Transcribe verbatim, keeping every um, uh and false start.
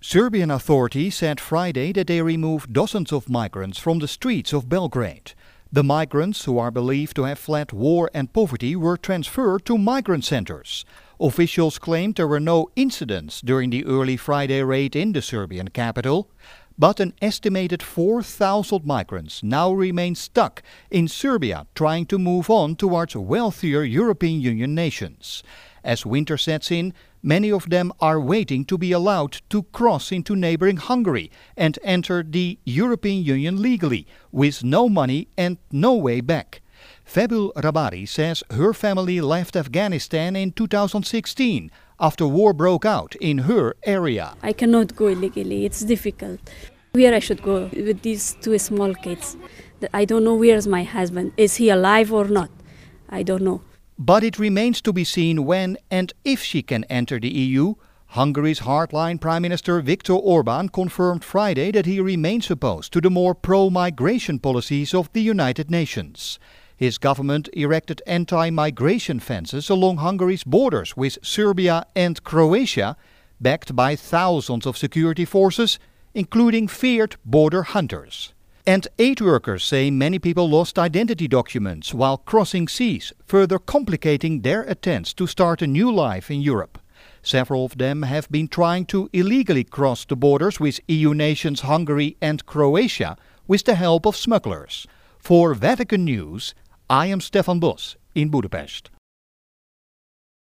Serbian authorities said Friday that they removed dozens of migrants from the streets of Belgrade. The migrants, who are believed to have fled war and poverty, were transferred to migrant centers. Officials claimed there were no incidents during the early Friday raid in the Serbian capital, but an estimated four thousand migrants now remain stuck in Serbia, trying to move on towards wealthier European Union nations. As winter sets in, many of them are waiting to be allowed to cross into neighboring Hungary and enter the European Union legally, with no money and no way back. Febul Rabari says her family left Afghanistan in two thousand sixteen after war broke out in her area. I cannot go illegally, it's difficult. Where I should go with these two small kids? I don't know where is my husband. Is he alive or not? I don't know. But it remains to be seen when and if she can enter the E U. Hungary's hardline Prime Minister Viktor Orban confirmed Friday that he remains opposed to the more pro-migration policies of the United Nations. His government erected anti-migration fences along Hungary's borders with Serbia and Croatia, backed by thousands of security forces, including feared border hunters. And aid workers say many people lost identity documents while crossing seas, further complicating their attempts to start a new life in Europe. Several of them have been trying to illegally cross the borders with E U nations Hungary and Croatia with the help of smugglers. For Vatican News, I am Stefan Bos in Budapest.